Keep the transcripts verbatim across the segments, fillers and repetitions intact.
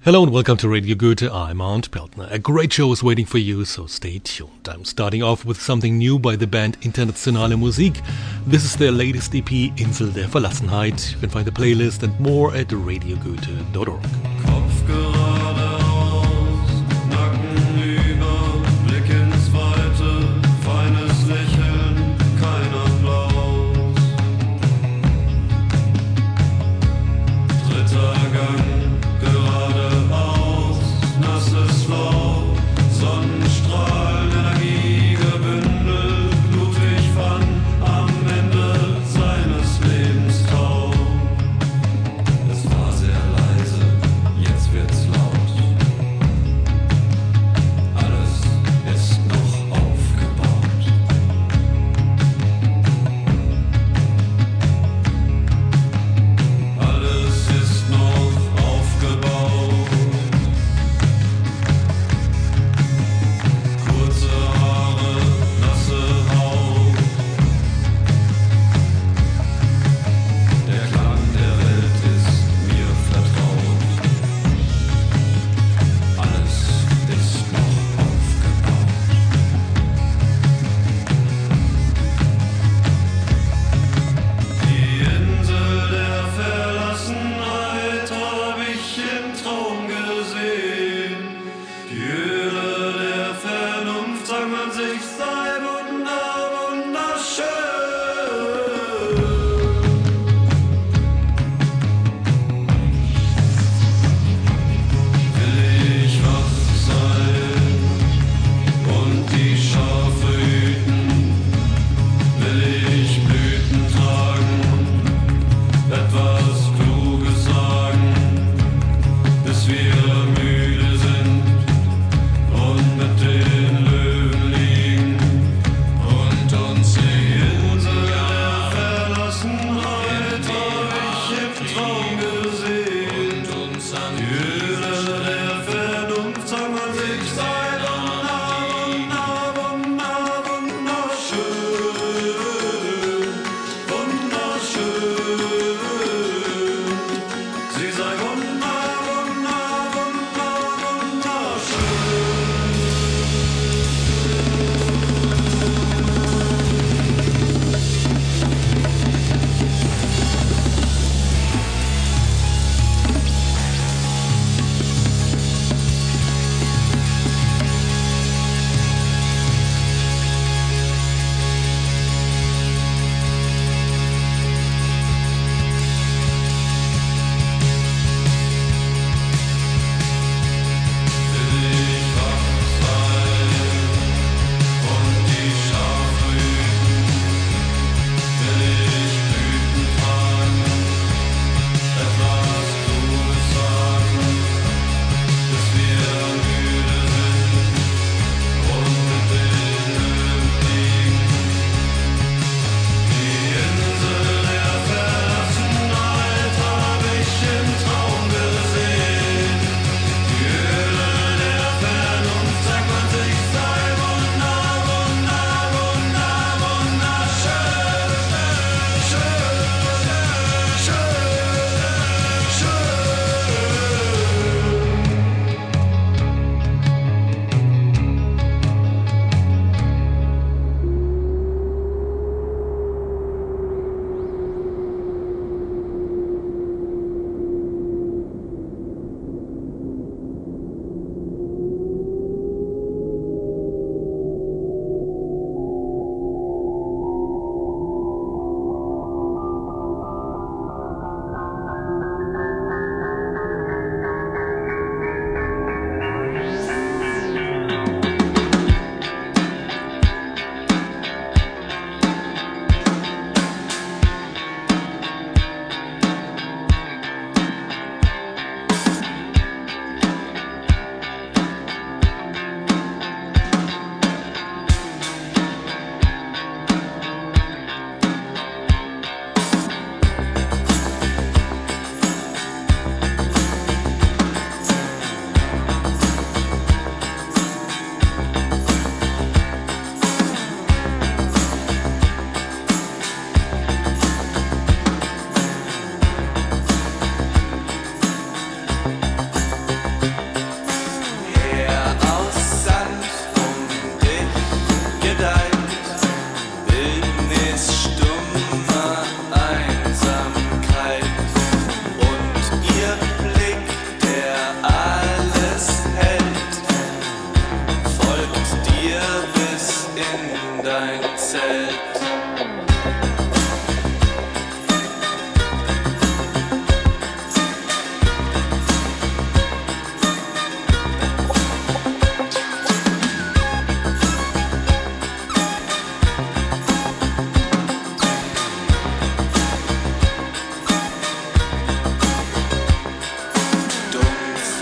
Hello and welcome to Radio Goethe. I'm Arndt Peltner. A great show is waiting for you, so stay tuned. I'm starting off with something new by the band Internationale Musik. This is their latest E P, Insel der Verlassenheit. You can find the playlist and more at radio goethe dot org. Kopf geradeaus, Nacken über, Blick ins Weite, feines Lächeln, kein Applaus. Dritter Gang. Sonnenstrahlen, Energie gebündelt, Ludwig van am Ende seines Lebens taub. Es war sehr leise, jetzt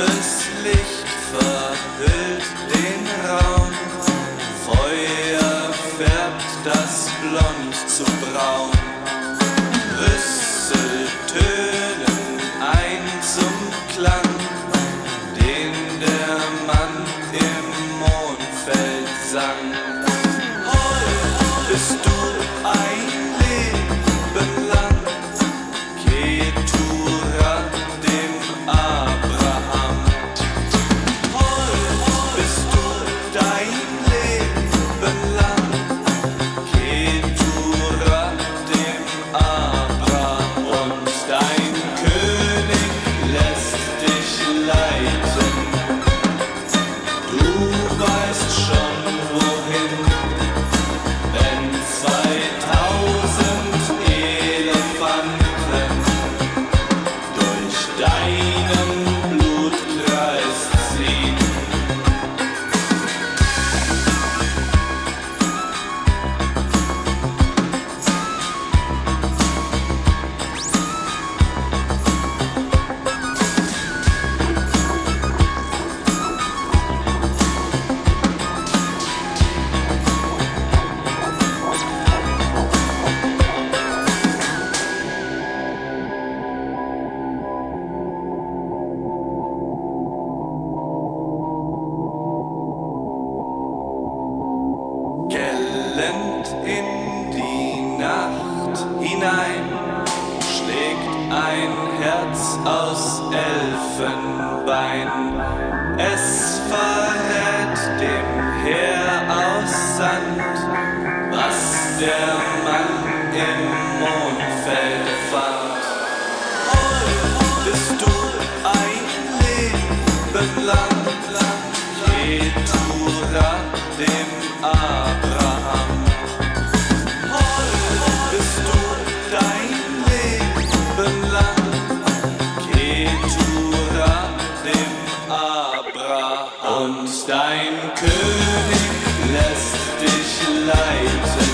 Warmes Licht verhüllt den Raum, Feuer färbt das Blond zu braun. Rüssel tönen ein zum Klang, den der Mann im Mondfeld sang. Bist du ein Leben lang, Ketura dem Abraham? Bist du dein Leben lang, Ketura dem Abraham? Und dein König lässt dich leiten, du weißt schon wohin. Wenn zweitausend Elefanten durch deinen Blutkreis ziehen. Gellend in die Nacht hinein schlägt ein Herz aus Elfenbein. Es verrät dem Heer aus Sand, was der Mann im Mondfeld fand. Bist du ein Leben lang, Ketura dem Abraham? Bist du dein Leben lang, Ketura dem Abraham? Und dein König lässt dich leiten,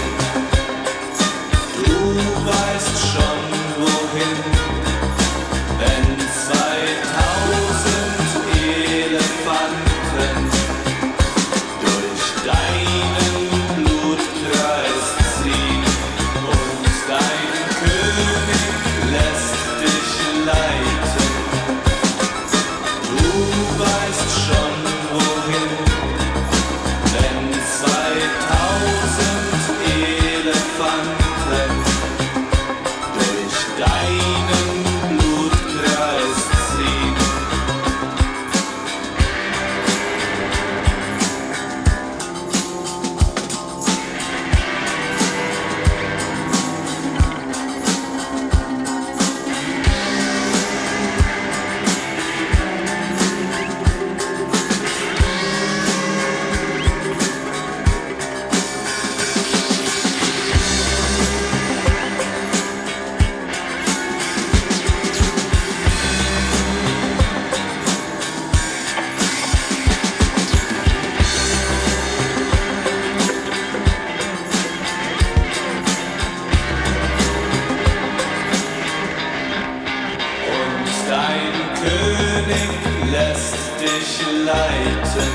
du weißt schon wohin. Wenn zweitausend Elefanten durch deinen Blutkreis ziehen, und dein König lässt dich leiten, du weißt schon wohin. Wenn zweitausend Elefanten durch deinen Blutkreis ziehen. Und dein König lässt dich leiten,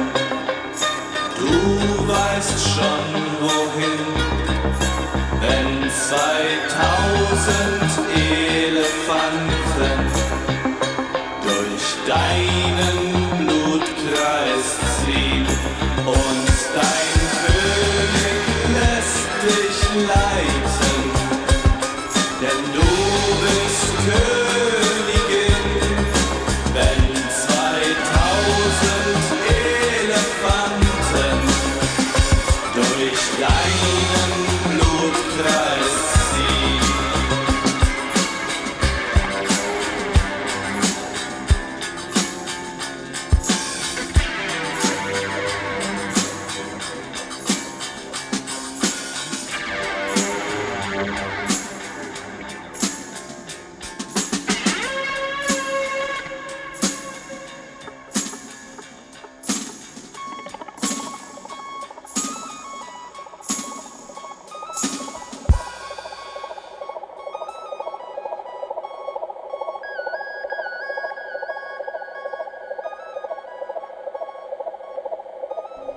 du weißt schon wohin. Wenn zweitausend Elefanten durch deinen Blutkreis ziehen, und dein König lässt dich leiten, denn du bist Königin. Wenn zweitausend Elefanten durch deinen Blutkreis ziehen.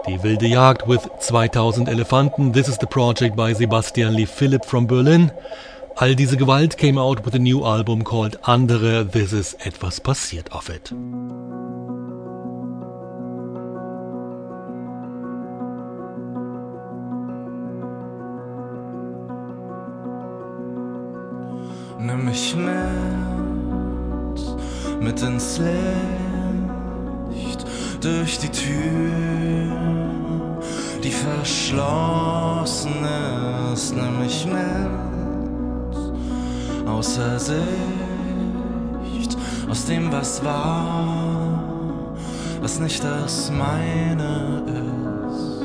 Die wilde Jagd with zweitausend Elefanten. This is the project by Sebastian Lee Philipp from Berlin. All diese Gewalt came out with a new album called Andere. This is etwas passiert auf it. Nimm mich mit, mit ins Licht, durch die Tür, die verschlossen ist. Nimm mich mit, außer Sicht, aus dem, was war, was nicht das meine ist.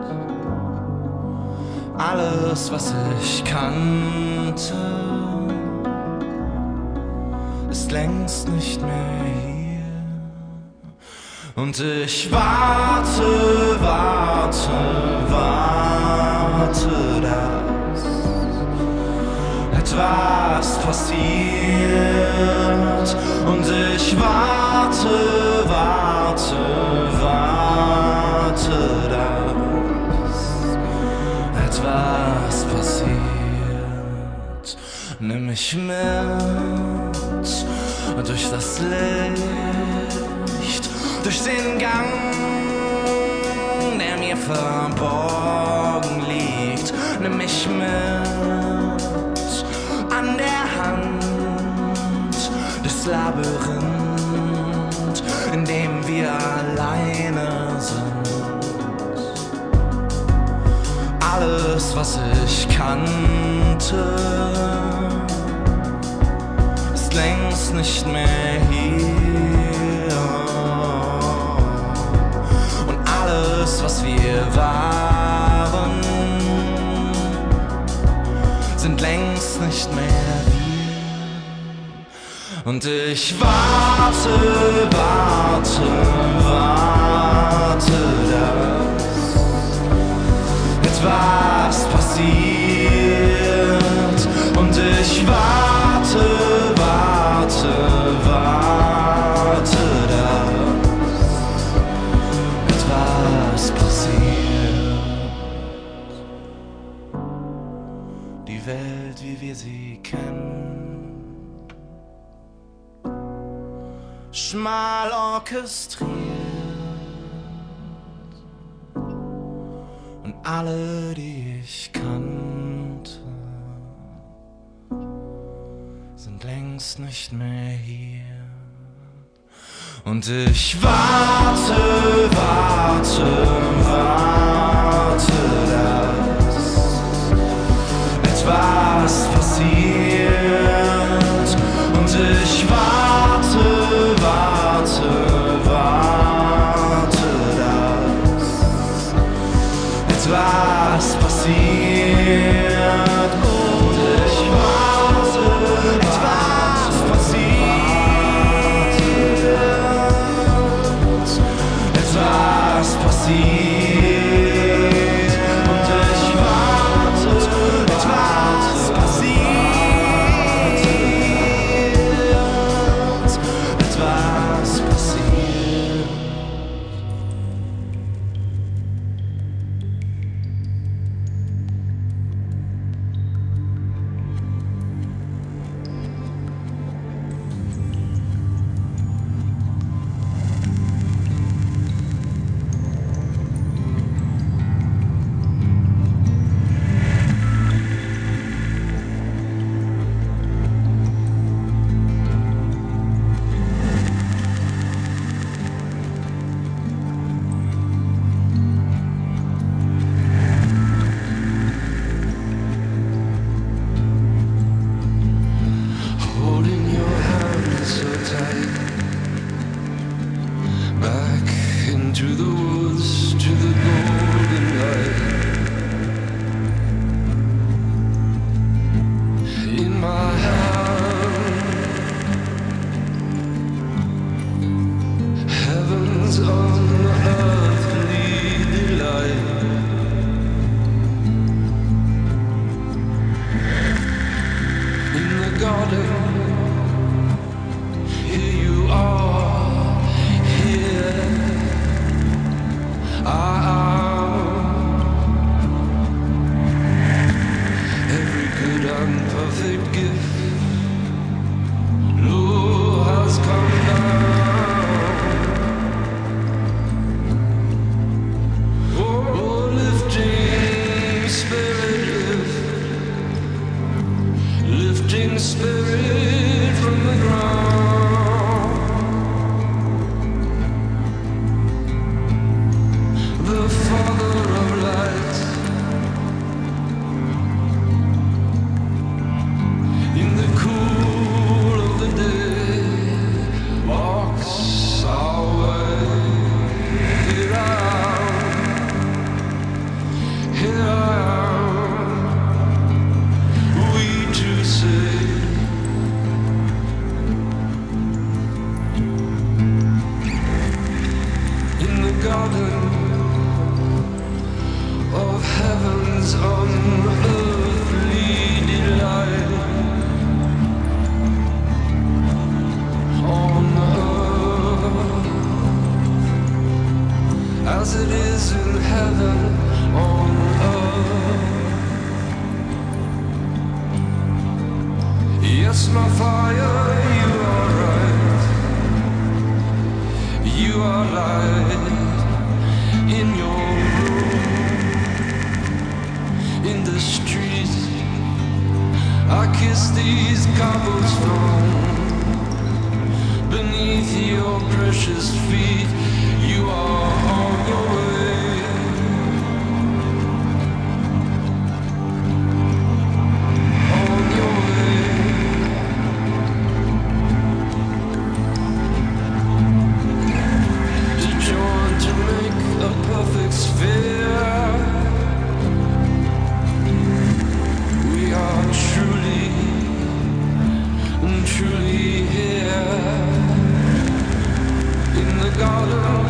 Alles, was ich kannte, ist längst nicht mehr hier. Und ich warte, warte, warte, dass etwas passiert. Und ich warte, warte, warte, dass etwas passiert. Nimm mich mit durch das Licht, durch den Gang, der mir verborgen liegt. Nimm mich mit an der Hand, das Labyrinth, in dem wir alleine sind. Alles, was ich kannte, längst nicht mehr hier. Und alles, was wir waren, sind längst nicht mehr wir. Und ich warte, warte, warte, dass etwas passiert. Und ich warte, warte, warte, dass etwas passiert. Die Welt, wie wir sie kennen, schmal orchestriert, und alle, die ich kannte, sind längst nicht mehr hier. Und ich warte, warte, warte, dass etwas passiert. Und ich warte, warte, warte, dass etwas passiert. Und ich warte, etwas passiert. Etwas passiert. Und ich warte, etwas passiert. Etwas passiert. Holding your hand so tight, back into the woods, to the golden light. In my hand, heaven's unearthly delight. In the garden, here you are, here. garden of heaven's unearthly delight. On earth as it is in heaven, on earth. Yes, my fire, you are right. You are light in your room, in the street. I kiss these cobblestones beneath your precious feet. You are on your way. On your way. To join to make a perfect sphere. We are truly, truly here. In the garden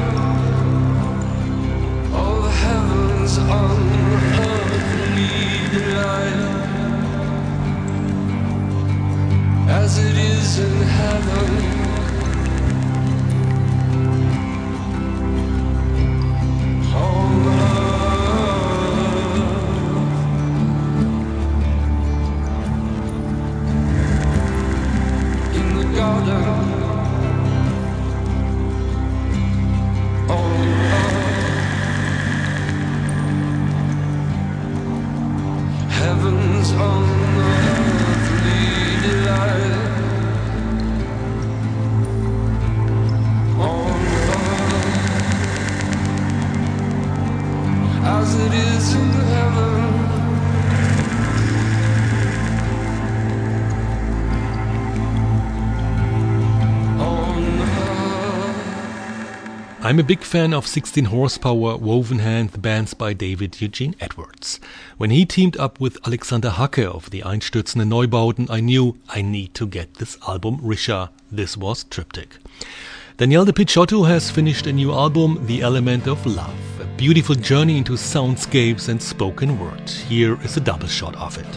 of heaven's unearthly delight, as it is in heaven, on earth. In the garden. Heaven's unearthly delight, on earth as it is in heaven. I'm a big fan of sixteen horsepower woven hand bands by David Eugene Edwards. When he teamed up with Alexander Hacke of the Einstürzende Neubauten, I knew I need to get this album Risha. This was Triptych. Daniel de Picciotto has finished a new album, The Element of Love, a beautiful journey into soundscapes and spoken word. Here is a double shot of it.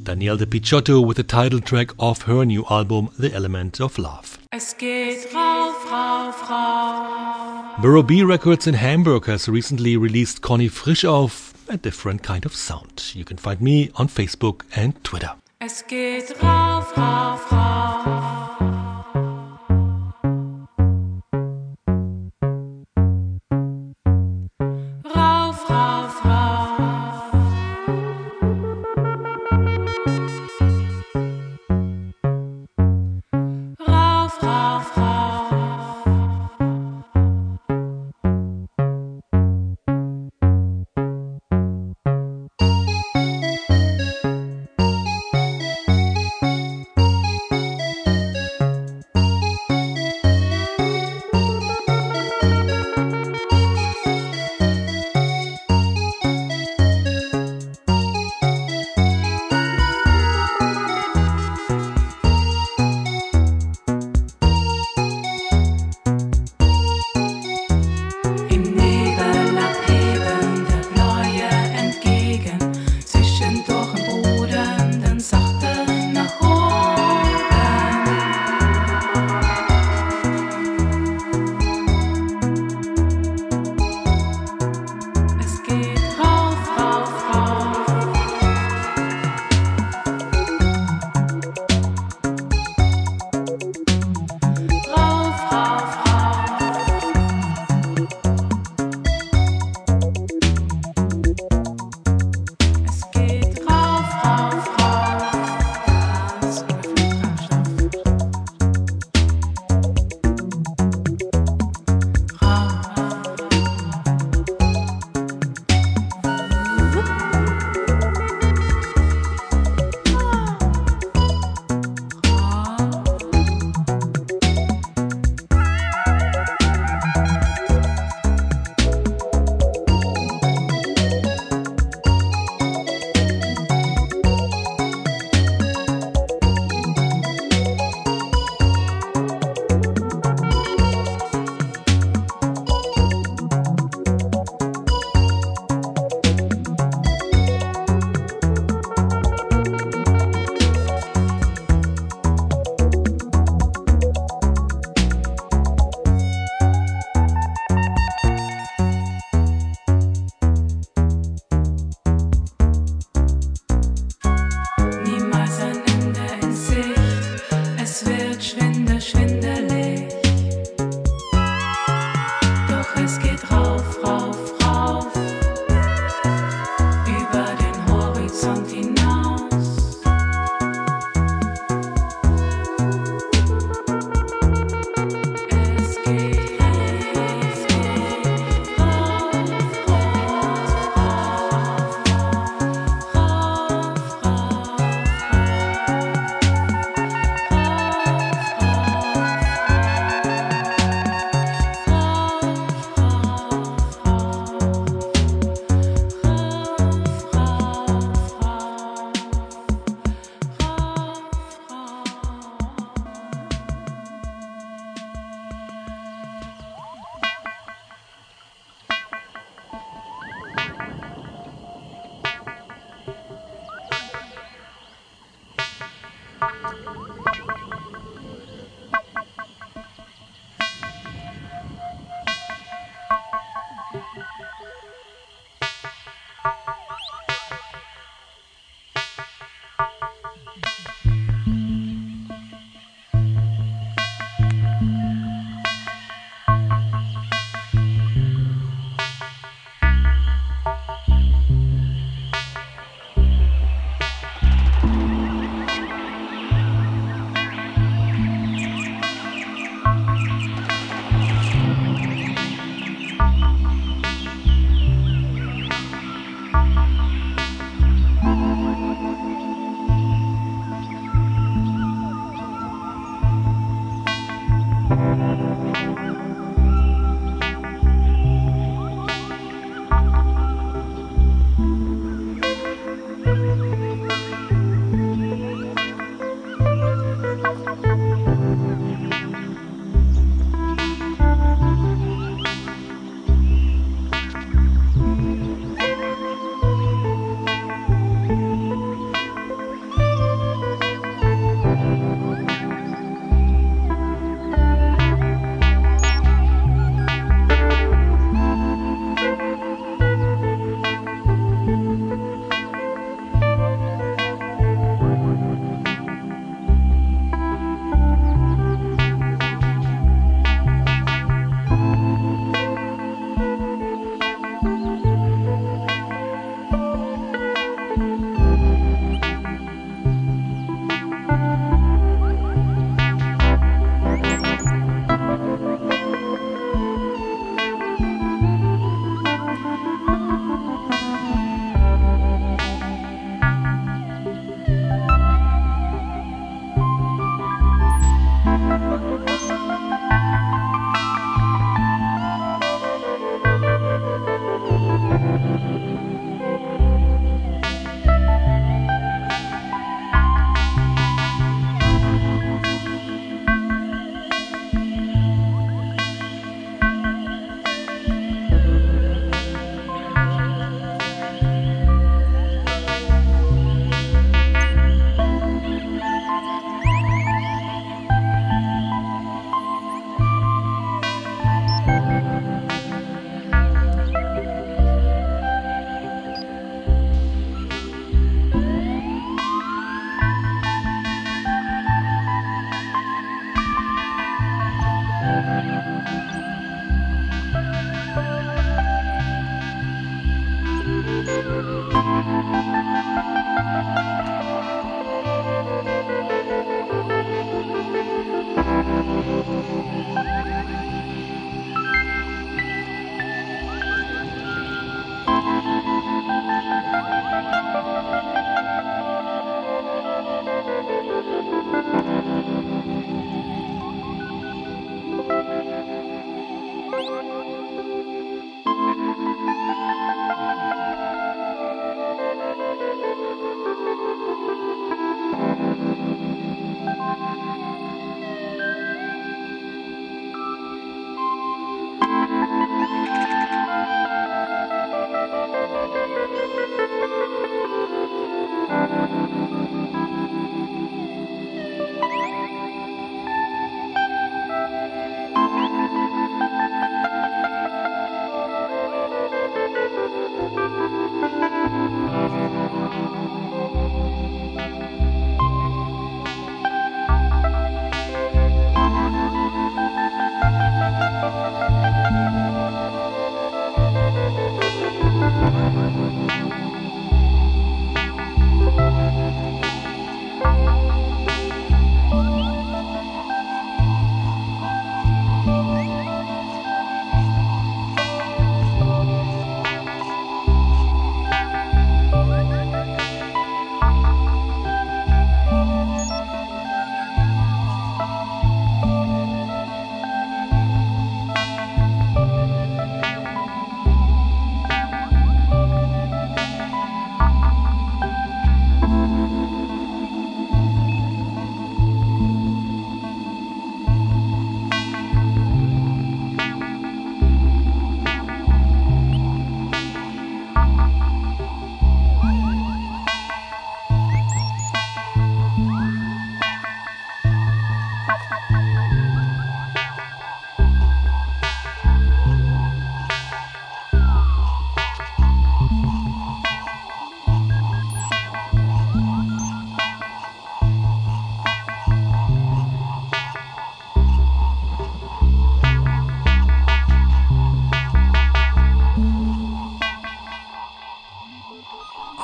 Danielle De Picciotto with the title track of her new album, The Element of Love. Es geht rauf, rauf, rauf. Burrow B Records in Hamburg has recently released Conny Frischauf, a different kind of sound. You can find me on Facebook and Twitter. Es geht rauf, rauf, rauf. Rauf, rauf, rauf. Rauf, rauf, rauf.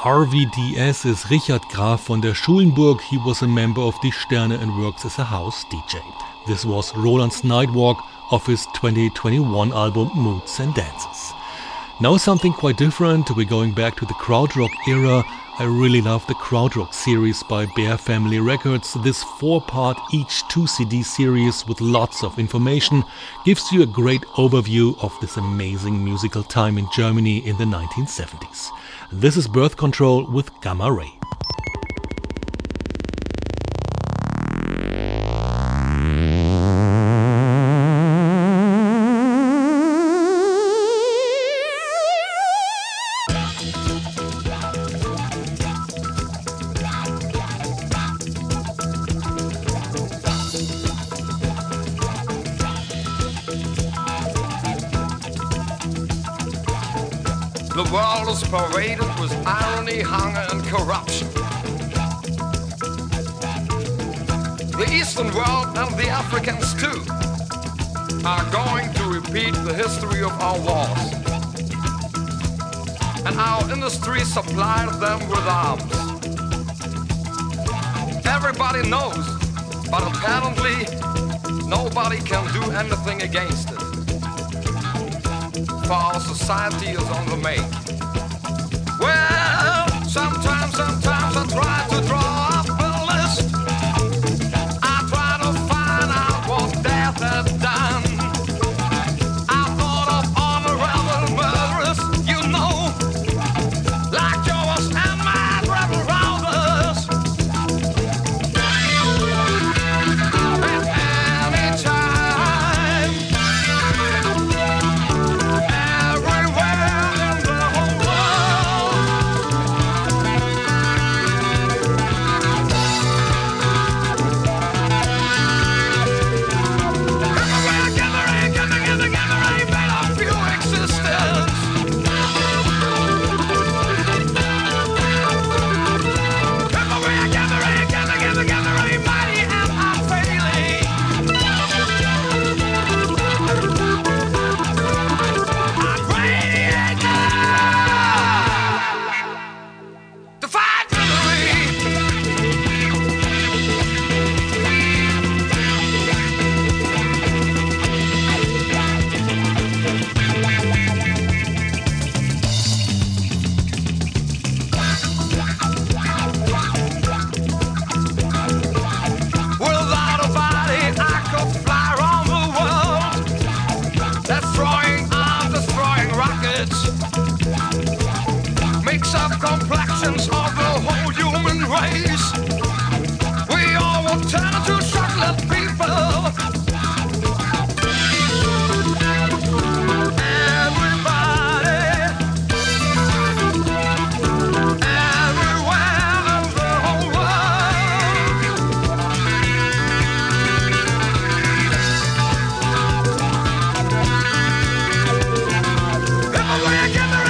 Harvey D S is Richard Graf von der Schulenburg. He was a member of Die Sterne and works as a house D J. This was Roland's Nightwalk of his twenty twenty-one album Moods and Dances. Now something quite different. We're going back to the krautrock era. I really love the krautrock series by Bear Family Records. This four-part, each two C D series with lots of information gives you a great overview of this amazing musical time in Germany in the nineteen seventies. This is Birth Control with Gamma Ray. The world is paraded with irony, hunger, and corruption. The Eastern world and the Africans too are going to repeat the history of our wars. And our industry supplied them with arms. Everybody knows, but apparently nobody can do anything against it. For our society is on the make. Well, sometimes, sometimes I try to draw up a list. I try to find out what death has done. I thought of honorable murderers, you know, like yours and my rebel rounders. At any time, complexions of the whole human race. We all will turn into chocolate people. Everybody, everywhere in the whole world. If we get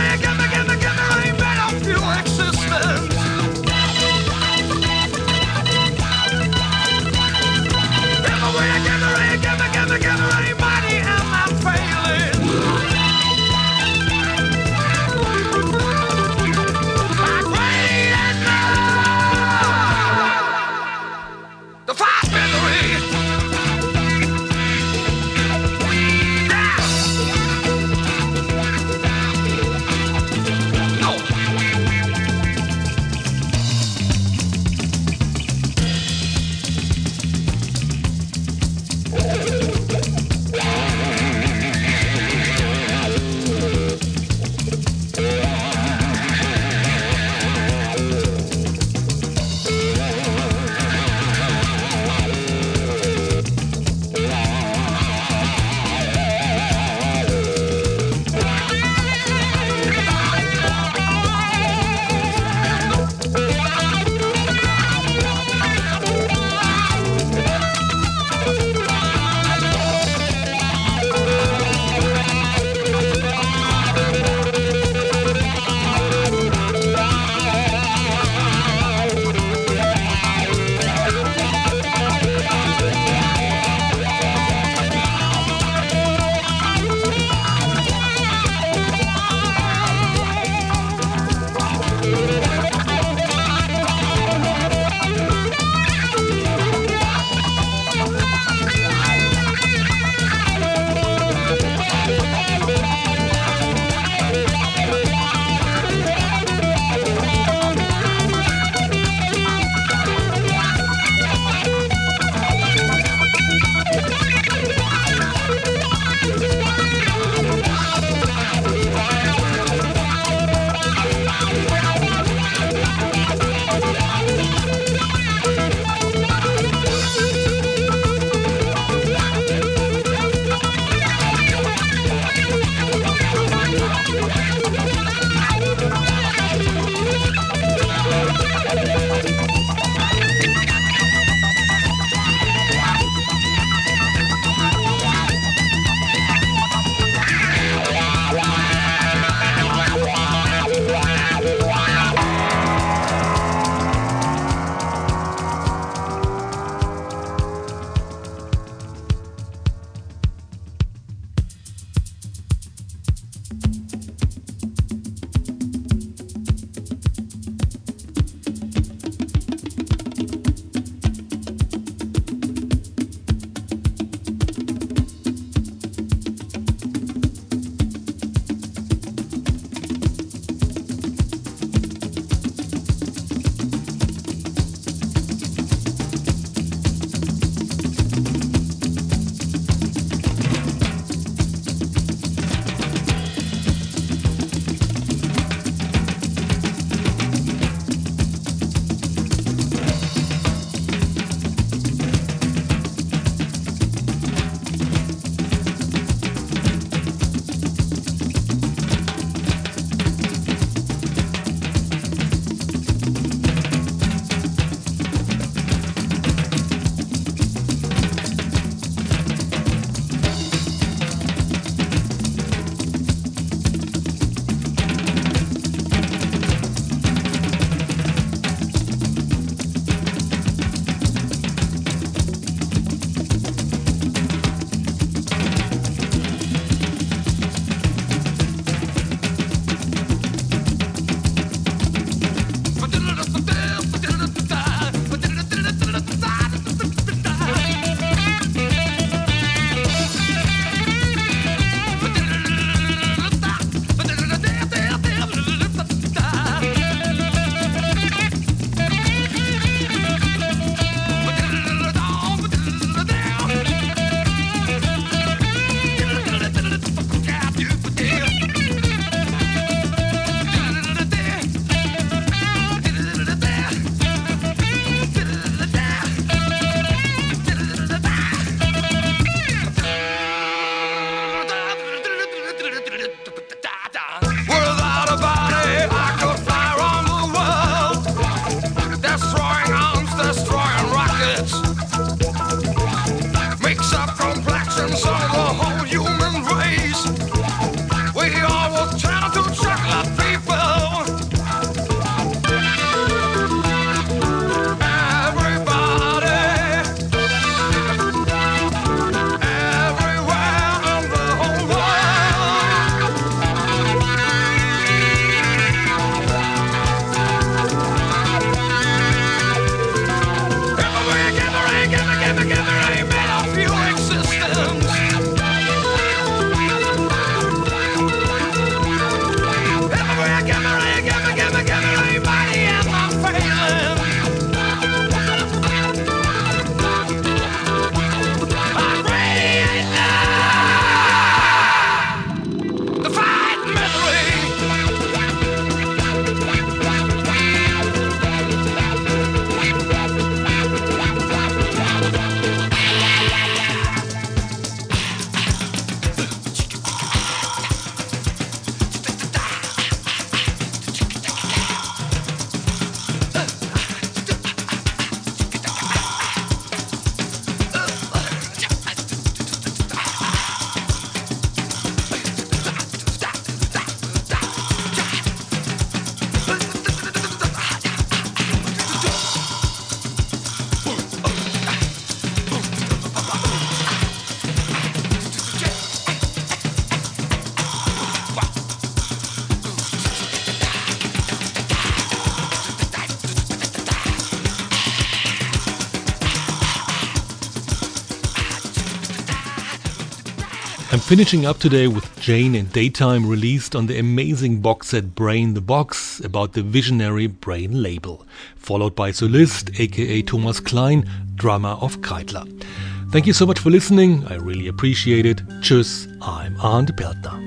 Finishing up today with Jane in Daytime, released on the amazing box set Brain the Box, about the visionary Brain label, followed by Solist, aka Thomas Klein, drummer of Kreidler. Thank you so much for listening, I really appreciate it. Tschüss, I'm Arndt Peltner.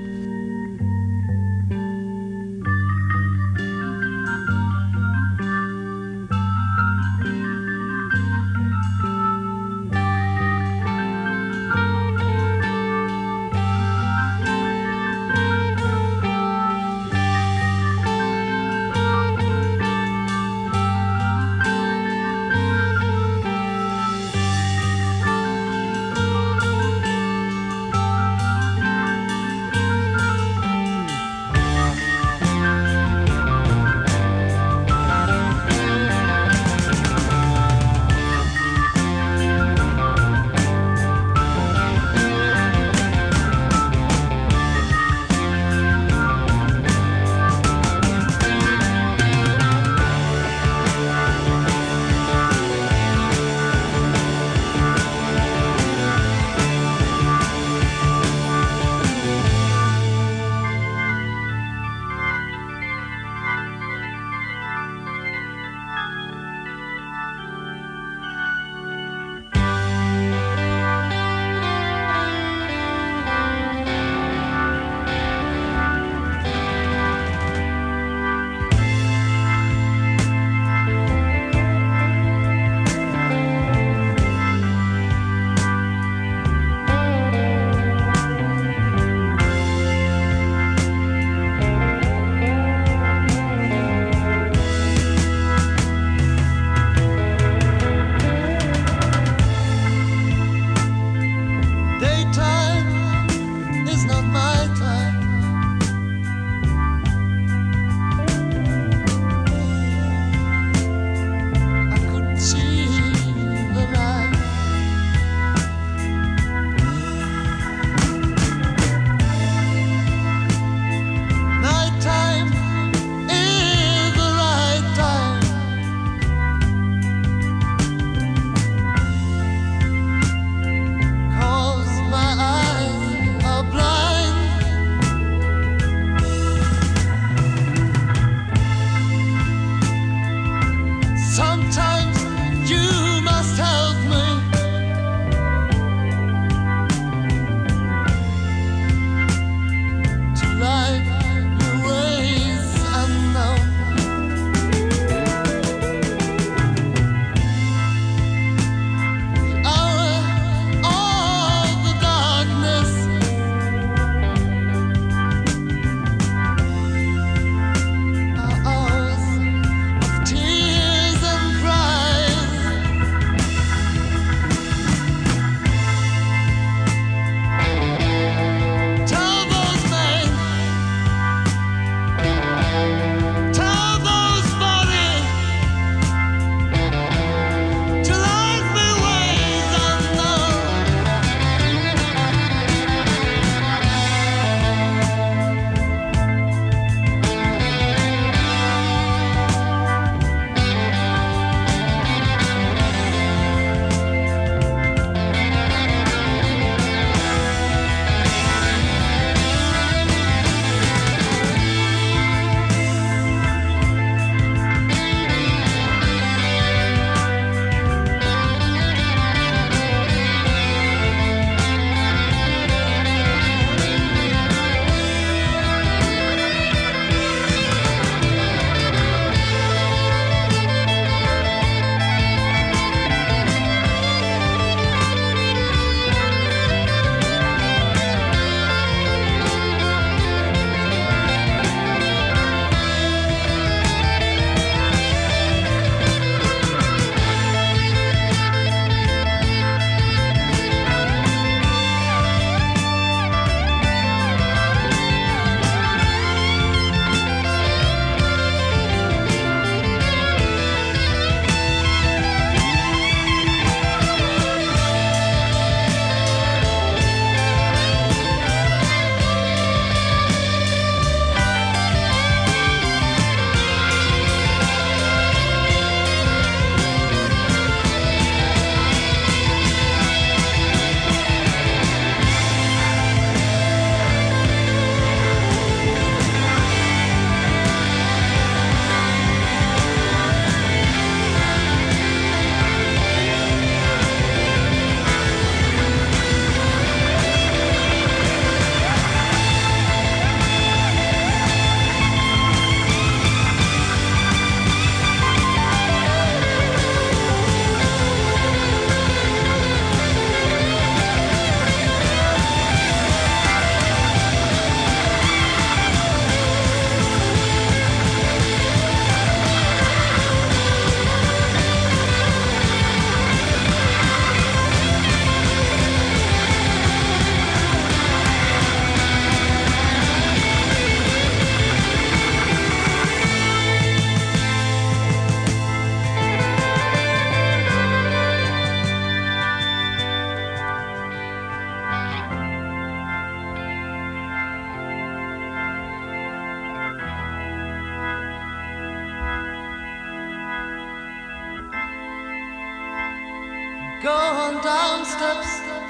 going down steps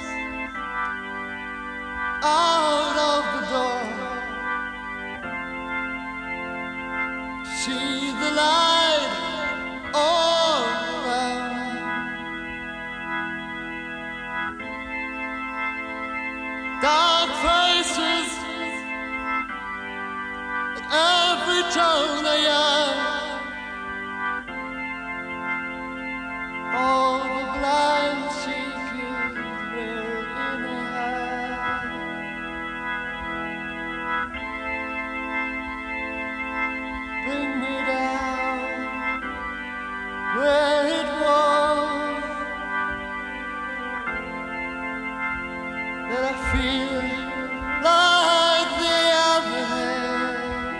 out of the door. See the light all around. Dark faces at every turn I am. All the blind secrets were in a hand. Bring me down where it was that I feel like the other had.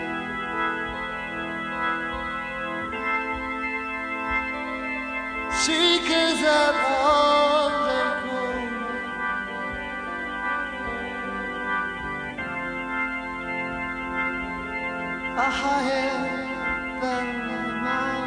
Seekers of all their gold, are higher than the mountain.